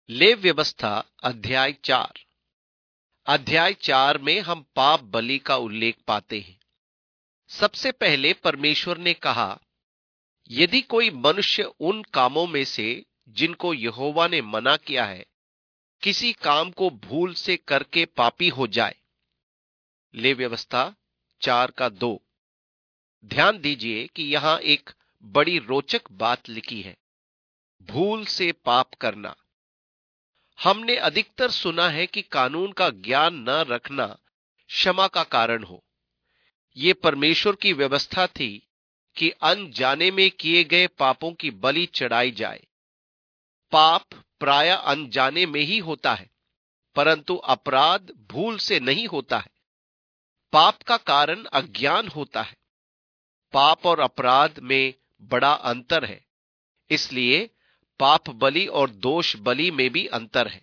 लेव व्यवस्था अध्याय 4। अध्याय 4 में हम पाप बलि का उल्लेख पाते हैं। सबसे पहले परमेश्वर ने कहा, यदि कोई मनुष्य उन कामों में से जिनको यहोवा ने मना किया है, किसी काम को भूल से करके पापी हो जाए। लेव व्यवस्था 4:2। ध्यान दीजिए कि यहां एक बड़ी रोचक बात लिखी है, भूल से पाप करना। हमने अधिकतर सुना है कि कानून का ज्ञान न रखना क्षमा का कारण हो। यह परमेश्वर की व्यवस्था थी कि अनजाने में किए गए पापों की बलि चढ़ाई जाए। पाप प्रायः अनजाने में ही होता है, परंतु अपराध भूल से नहीं होता है। पाप का कारण अज्ञान होता है। पाप और अपराध में बड़ा अंतर है, इसलिए पाप बलि और दोष बलि में भी अंतर है।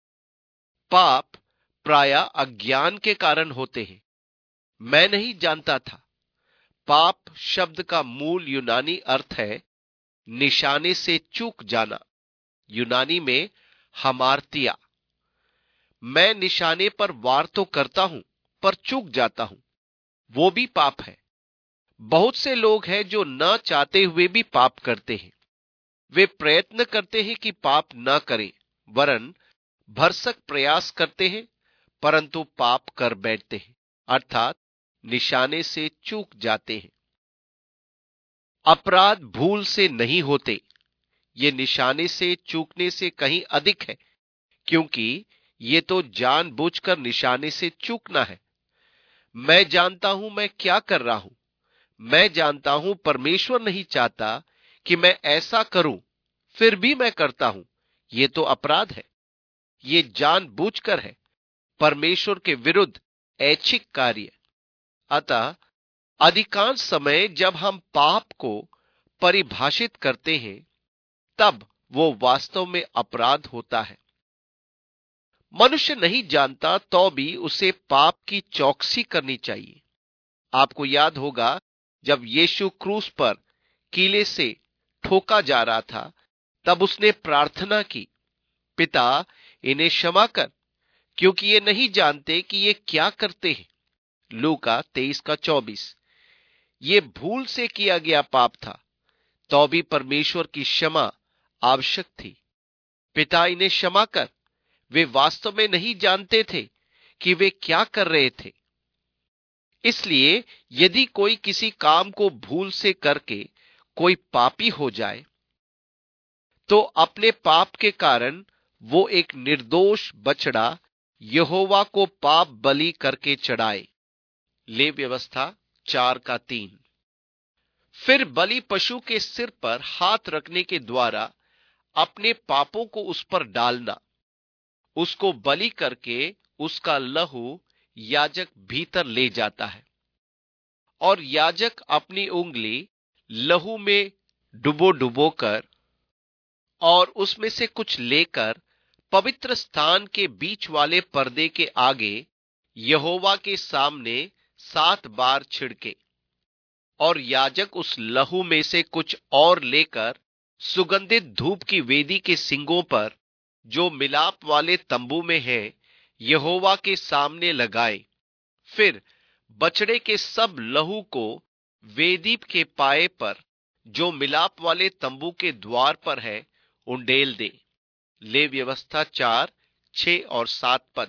पाप प्रायः अज्ञान के कारण होते हैं। मैं नहीं जानता था। पाप शब्द का मूल यूनानी अर्थ है निशाने से चूक जाना। यूनानी में हमार्तिया। मैं निशाने पर वार तो करता हूं, पर चूक जाता हूं, वो भी पाप है। बहुत से लोग हैं जो न चाहते हुए भी पाप करते हैं। वे प्रयत्न करते हैं कि पाप न करें, वरन भरसक प्रयास करते हैं, परंतु पाप कर बैठते हैं, अर्थात निशाने से चूक जाते हैं। अपराध भूल से नहीं होते, ये निशाने से चूकने से कहीं अधिक है, क्योंकि ये तो जानबूझकर निशाने से चूकना है। मैं जानता हूं मैं क्या कर रहा हूं। मैं जानता हूं परमेश्वर नहीं चाहता कि मैं ऐसा करूं, फिर भी मैं करता हूं। ये तो अपराध है। ये जानबूझकर है, परमेश्वर के विरुद्ध ऐच्छिक कार्य। अतः अधिकांश समय जब हम पाप को परिभाषित करते हैं, तब वो वास्तव में अपराध होता है। मनुष्य नहीं जानता तो भी उसे पाप की चौकसी करनी चाहिए। आपको याद होगा, जब यीशु क्रूस पर कीले से ठोका जा रहा था, तब उसने प्रार्थना की, पिता इन्हें क्षमा कर, क्योंकि ये नहीं जानते कि ये क्या करते हैं। लूका 23:24। ये भूल से किया गया पाप था, तो भी परमेश्वर की क्षमा आवश्यक थी। पिता इन्हें क्षमा कर। वे वास्तव में नहीं जानते थे कि वे क्या कर रहे थे। इसलिए यदि कोई किसी काम को भूल से करके कोई पापी हो जाए, तो अपने पाप के कारण वो एक निर्दोष बछड़ा यहोवा को पाप बलि करके चढ़ाए। लेव व्यवस्था 4:3। फिर बलि पशु के सिर पर हाथ रखने के द्वारा अपने पापों को उस पर डालना। उसको बलि करके उसका लहू याजक भीतर ले जाता है, और याजक अपनी उंगली लहू में डुबो डुबो कर और उसमें से कुछ लेकर पवित्र स्थान के बीच वाले पर्दे के आगे यहोवा के सामने 7 बार छिड़के, और याजक उस लहू में से कुछ और लेकर सुगंधित धूप की वेदी के सींगों पर, जो मिलाप वाले तंबू में है, यहोवा के सामने लगाए। फिर बछड़े के सब लहू को वेदी के पाए पर, जो मिलाप वाले तंबू के द्वार पर है, उंडेल दे। लेव व्यवस्था 4:6-7 पद।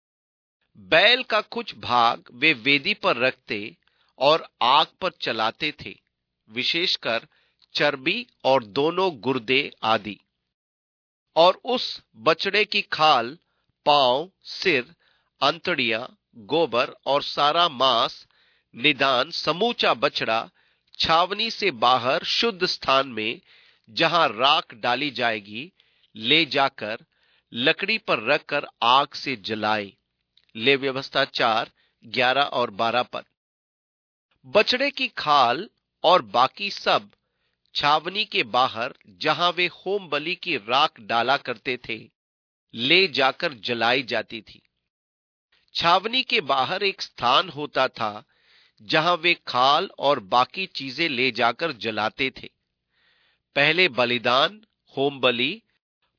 बैल का कुछ भाग वे वेदी पर रखते और आग पर चलाते थे, विशेषकर चर्बी और दोनों गुर्दे आदि। और उस बछड़े की खाल, पांव, सिर, अंतड़ियां, गोबर और सारा मांस, निदान समूचा बछड़ा छावनी से बाहर शुद्ध स्थान में, जहां राख डाली जाएगी, ले जाकर लकड़ी पर रखकर आग से जलाए। ले व्यवस्था 4:11-12 पद। बछड़े की खाल और बाकी सब छावनी के बाहर, जहां वे होम बलि की राख डाला करते थे, ले जाकर जलाई जाती थी। छावनी के बाहर एक स्थान होता था जहां वे खाल और बाकी चीजें ले जाकर जलाते थे। पहले बलिदान, होम बलि,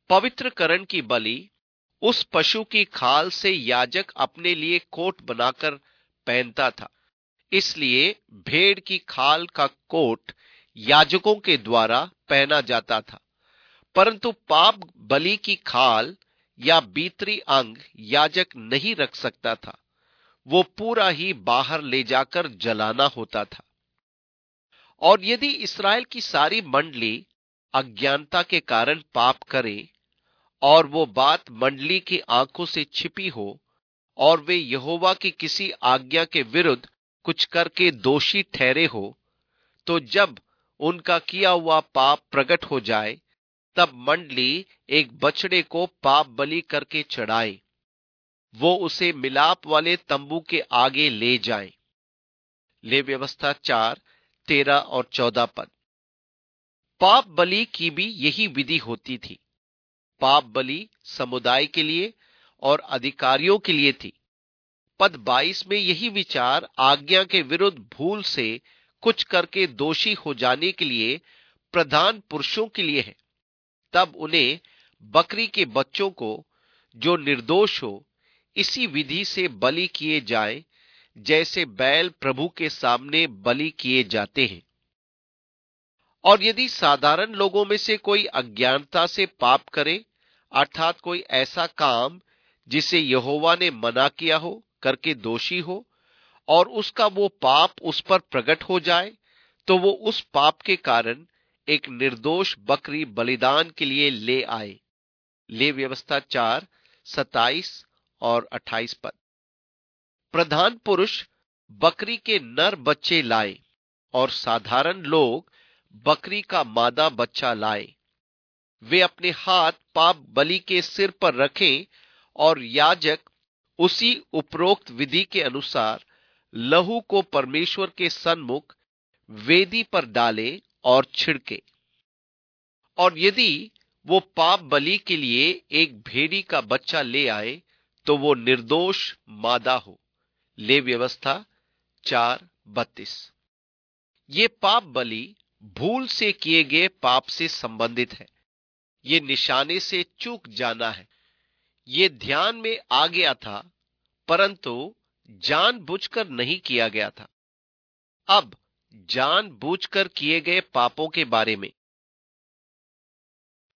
पवित्रकरण की बलि उस पशु की खाल से याजक अपने लिए कोट बनाकर पहनता था। इसलिए भेड़ की खाल का कोट याजकों के द्वारा पहना जाता था, परंतु पाप बलि की खाल या भीतरी अंग याजक नहीं रख सकता था। वो पूरा ही बाहर ले जाकर जलाना होता था। और यदि इस्राएल की सारी मंडली अज्ञानता के कारण पाप करे और वो बात मंडली की आंखों से छिपी हो और वे यहोवा की किसी आज्ञा के विरुद्ध कुछ करके दोषी ठहरे हो, तो जब उनका किया हुआ पाप प्रकट हो जाए, तब मंडली एक बछड़े को पाप बलि करके चढ़ाए। वो उसे मिलाप वाले तंबू के आगे ले जाए। ले व्यवस्था 4:13-14 पद। पाप बलि की भी यही विधि होती थी। पाप बलि समुदाय के लिए और अधिकारियों के लिए थी। पद 22 में यही विचार आज्ञा के विरुद्ध भूल से कुछ करके दोषी हो जाने के लिए प्रधान पुरुषों के लिए है। तब उन्हें बकरी के बच्चों को जो निर्दोष हो इसी विधि से बलि किए जाए, जैसे बैल प्रभु के सामने बलि किए जाते हैं। और यदि साधारण लोगों में से कोई अज्ञानता से पाप करे, अर्थात कोई ऐसा काम जिसे यहोवा ने मना किया हो करके दोषी हो, और उसका वो पाप उस पर प्रकट हो जाए, तो वो उस पाप के कारण एक निर्दोष बकरी बलिदान के लिए ले आए। ले व्यवस्था 4:27-28 पद। प्रधान पुरुष बकरी के नर बच्चे लाए और साधारण लोग बकरी का मादा बच्चा लाए। वे अपने हाथ पाप बलि के सिर पर रखें और याजक उसी उपरोक्त विधि के अनुसार लहू को परमेश्वर के सन्मुख वेदी पर डाले और छिड़के। और यदि वो पाप बलि के लिए एक भेड़ी का बच्चा ले आए, तो वो निर्दोष मादा हो। ले व्यवस्था 4:32। ये पाप बलि भूल से किए गए पाप से संबंधित है। ये निशाने से चूक जाना है। ये ध्यान में आ गया था, परंतु जानबूझकर नहीं किया गया था। अब जानबूझकर किए गए पापों के बारे में